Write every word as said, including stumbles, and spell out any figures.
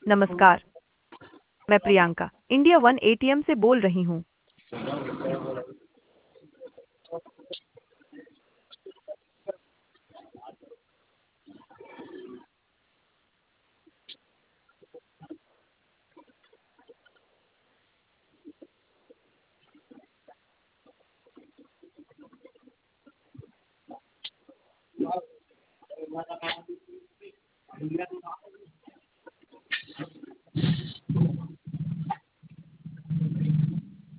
नमस्कार। मैं Priyanka India one ATM से बोल रही हूँ।